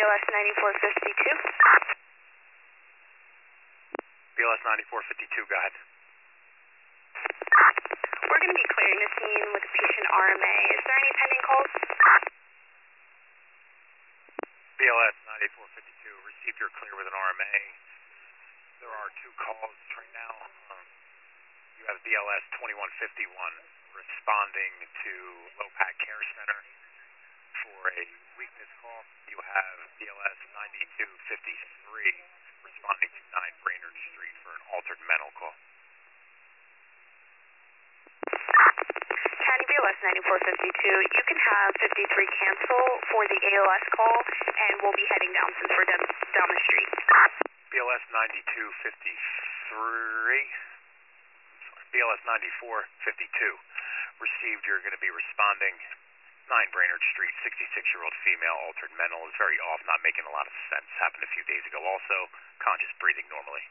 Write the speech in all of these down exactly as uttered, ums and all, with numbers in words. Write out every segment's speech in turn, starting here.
L S ninety-four fifty-two. B L S ninety-four fifty-two, go ahead. We're going to be clearing the scene with a patient R M A. Is there any pending calls? B L S ninety-four fifty-two, received your clear with an R M A. There are two calls right now. Um, you have B L S twenty-one fifty-one responding to Lopat Care Center for a weakness call. You have B L S ninety-two fifty-three responding to nine Brainerd Street for an altered mental call. County B L S ninety-four fifty-two, you can have fifty-three cancel for the A L S call, and we'll be heading down since we're down, down the street. B L S ninety-two fifty-three, B L S ninety-four fifty-two, received, you're going to be responding, nine Brainerd Street, sixty-six-year-old female, altered mental, is very off, not making a lot of sense, happened a few days ago also, conscious breathing normally.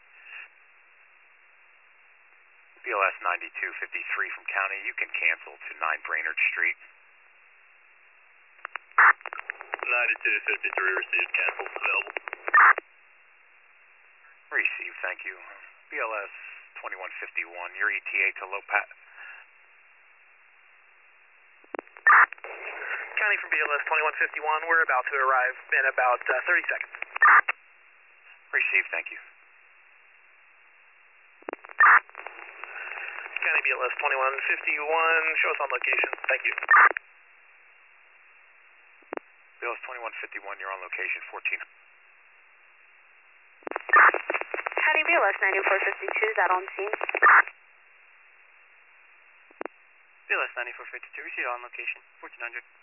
B L S ninety-two fifty-three from County, you can cancel to nine Brainerd Street. ninety-two fifty-three received, cancel, available. Received, thank you. B L S twenty-one fifty-one, your E T A to Lopat. County from B L S twenty-one fifty-one, we're about to arrive in about uh, thirty seconds. Received, thank you. County B L S twenty-one fifty-one, show us on location, thank you. B L S twenty-one fifty-one, you're on location, fourteen. County B L S ninety-four fifty-two, is that on scene? B L S ninety-four fifty-two, received on location, fourteen hundred.